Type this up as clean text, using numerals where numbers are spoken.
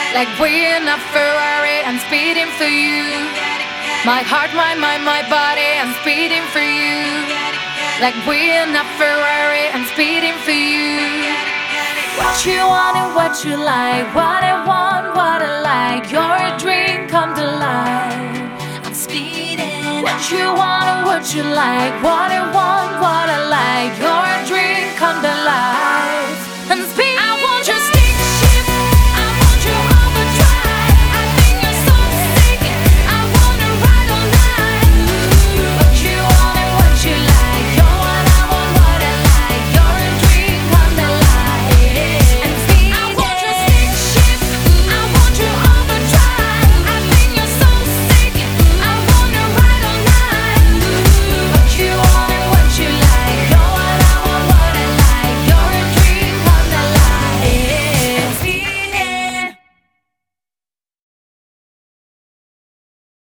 Like we're in a Ferrari, I'm speeding for you. My heart, my mind, my body, I'm speeding for you. Like we're in a Ferrari, I'm speeding for you. What you want and what you like, what I want, what I like. You're a dream come to life. I'm speeding. What you want and what you like, what I want, what I like. You're a dream come to life.